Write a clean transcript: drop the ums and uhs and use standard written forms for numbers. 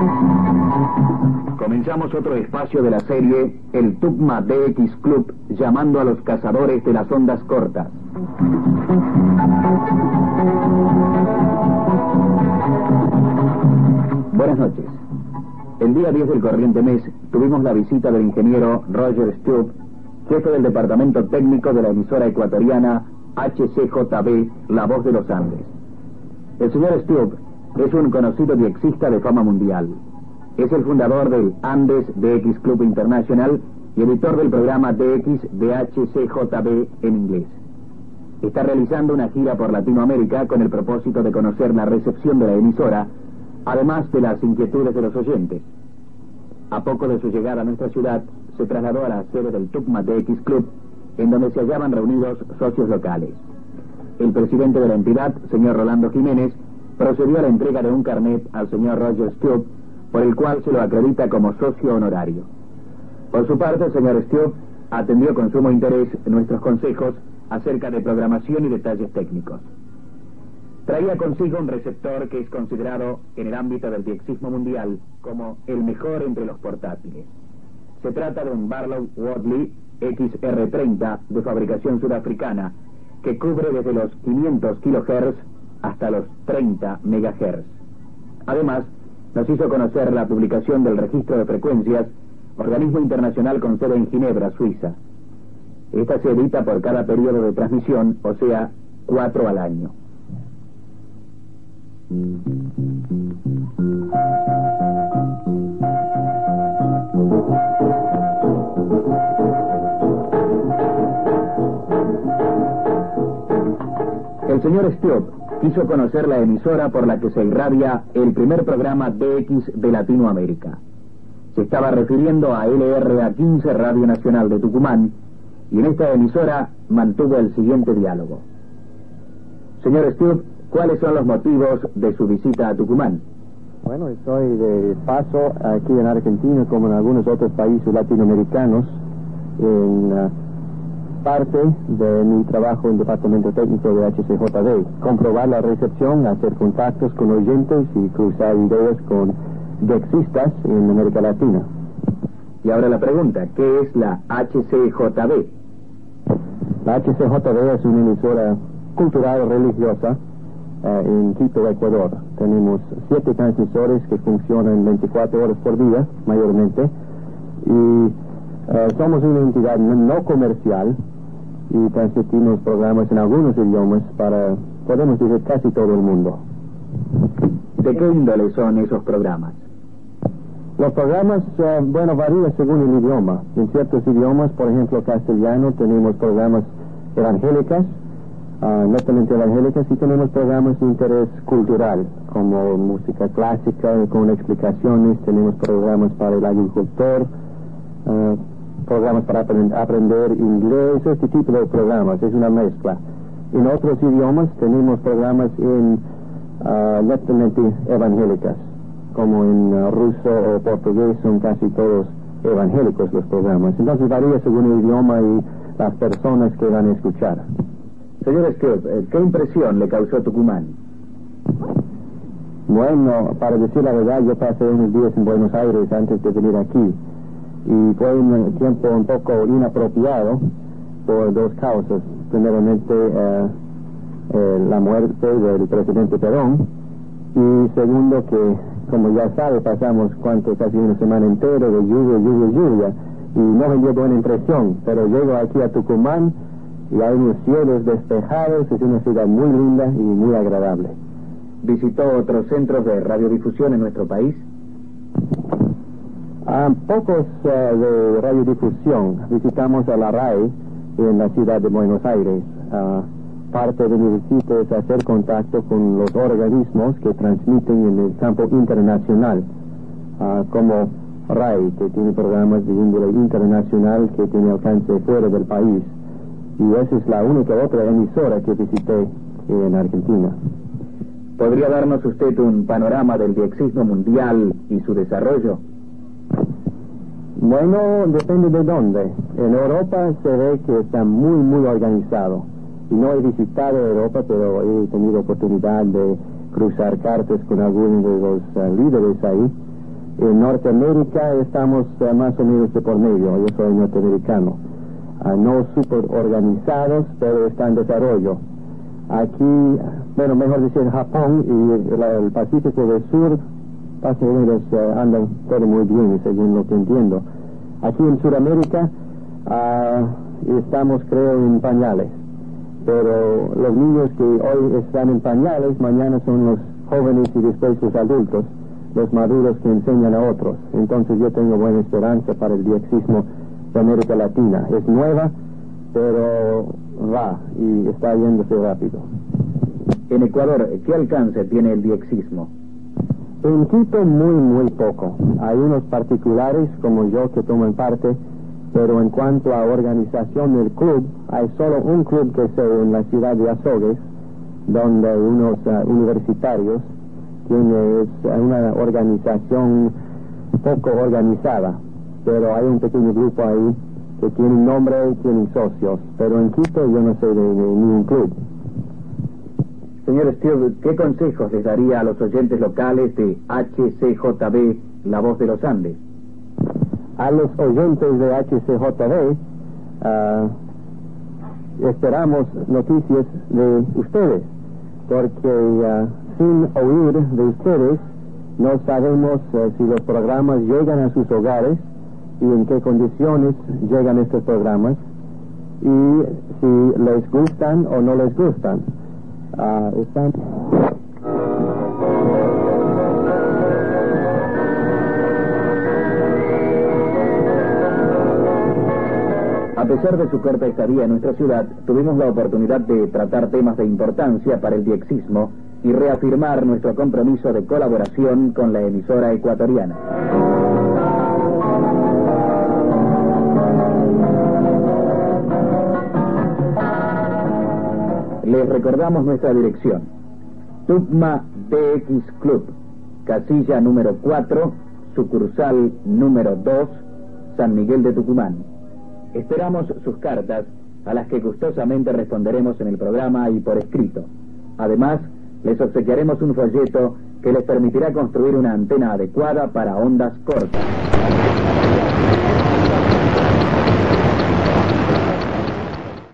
Comenzamos otro espacio de la serie El Tugma DX Club, llamando a los cazadores de las ondas cortas. Buenas noches. El día 10 del corriente mes tuvimos la visita del ingeniero Roger Stubb, jefe del departamento técnico de la emisora ecuatoriana HCJB, La Voz de los Andes. El señor Stubb es un conocido diexista de fama mundial. Es el fundador del Andes DX Club International y editor del programa DX de HCJB en inglés. Está realizando una gira por Latinoamérica con el propósito de conocer la recepción de la emisora, además de las inquietudes de los oyentes. A poco de su llegada a nuestra ciudad, se trasladó a la sede del Tugma DX Club, en donde se hallaban reunidos socios locales. El presidente de la entidad, señor Rolando Jiménez, procedió a la entrega de un carnet al señor Roger Stubb, por el cual se lo acredita como socio honorario. Por su parte, el señor Stubb atendió con sumo interés nuestros consejos acerca de programación y detalles técnicos. Traía consigo un receptor que es considerado en el ámbito del diexismo mundial como el mejor entre los portátiles. Se trata de un Barlow Wortley XR30 de fabricación sudafricana que cubre desde los 500 kHz hasta los 30 MHz. Además, nos hizo conocer la publicación del registro de frecuencias, organismo internacional con sede en Ginebra, Suiza. Esta se edita por cada periodo de transmisión, o sea, 4 al año. El señor Stubb quiso conocer la emisora por la que se irradia el primer programa DX de Latinoamérica. Se estaba refiriendo a LRA 15 Radio Nacional de Tucumán, y en esta emisora mantuvo el siguiente diálogo. Señor Stubb, ¿cuáles son los motivos de su visita a Tucumán? Bueno, estoy de paso aquí en Argentina, como en algunos otros países latinoamericanos, en parte de mi trabajo en el departamento técnico de HCJB, comprobar la recepción, hacer contactos con oyentes y cruzar ideas con dexistas en América Latina. Y ahora la pregunta, ¿qué es la HCJB? La HCJB es una emisora cultural religiosa en Quito, Ecuador. Tenemos 7 transmisores que funcionan 24 horas por día, mayormente, y somos una entidad no comercial y transmitimos programas en algunos idiomas para, podemos decir, casi todo el mundo. ¿De qué índole son esos programas? Los programas, bueno, varían según el idioma. En ciertos idiomas, por ejemplo, castellano, tenemos programas evangélicas, netamente evangélicas, y tenemos programas de interés cultural, como música clásica, con explicaciones, tenemos programas para el agricultor, programas para aprender inglés, este tipo de programas, es una mezcla. En otros idiomas tenemos programas en netamente evangélicas, como en ruso o portugués, son casi todos evangélicos los programas. Entonces varía según el idioma y las personas que van a escuchar. Señor Stubb, ¿qué impresión le causó Tucumán? Bueno, para decir la verdad, yo pasé unos días en Buenos Aires antes de venir aquí, y fue un tiempo un poco inapropiado por 2 causas. Primeramente, la muerte del presidente Perón, y segundo que, como ya sabe, pasamos casi una semana entera de lluvia, y no me dio buena impresión, pero llego aquí a Tucumán y hay unos cielos despejados, es una ciudad muy linda y muy agradable. ¿Visitó otros centros de radiodifusión en nuestro país? Pocos de radiodifusión. Visitamos a la RAI en la ciudad de Buenos Aires. Parte de mi visita es hacer contacto con los organismos que transmiten en el campo internacional, como RAI, que tiene programas de índole internacional que tiene alcance fuera del país. Y esa es la única otra emisora que visité en Argentina. ¿Podría darnos usted un panorama del diexismo mundial y su desarrollo? Bueno, depende de dónde. En Europa se ve que está muy organizado. Y no he visitado Europa, pero he tenido oportunidad de cruzar cartas con algunos de los líderes ahí. En Norteamérica estamos más o menos de por medio. Yo soy norteamericano. No súper organizados, pero está en desarrollo. Aquí, bueno, mejor decir Japón y el Pacífico del Sur, Estados Unidos andan todo muy bien, según lo que entiendo. Aquí en Sudamérica estamos, creo, en pañales. Pero los niños que hoy están en pañales, mañana son los jóvenes y después los adultos, los maduros que enseñan a otros. Entonces yo tengo buena esperanza para el diexismo de América Latina. Es nueva, pero va y está yéndose rápido. En Ecuador, ¿qué alcance tiene el diexismo? En Quito muy poco. Hay unos particulares como yo que toman parte, pero en cuanto a organización del club, hay solo un club que sé en la ciudad de Azogues, donde unos universitarios tienen una organización poco organizada, pero hay un pequeño grupo ahí que tienen nombre y tienen socios, pero en Quito yo no sé de ningún club. Señor Stewart, ¿qué consejos les daría a los oyentes locales de HCJB, La Voz de los Andes? A los oyentes de HCJB, esperamos noticias de ustedes, porque sin oír de ustedes no sabemos si los programas llegan a sus hogares y en qué condiciones llegan estos programas y si les gustan o no les gustan. A pesar de su corta estadía en nuestra ciudad, tuvimos la oportunidad de tratar temas de importancia para el diexismo y reafirmar nuestro compromiso de colaboración con la emisora ecuatoriana. Les recordamos nuestra dirección: Tucma DX Club, casilla número 4, sucursal número 2, San Miguel de Tucumán. Esperamos sus cartas, a las que gustosamente responderemos en el programa y por escrito. Además, les obsequiaremos un folleto que les permitirá construir una antena adecuada para ondas cortas.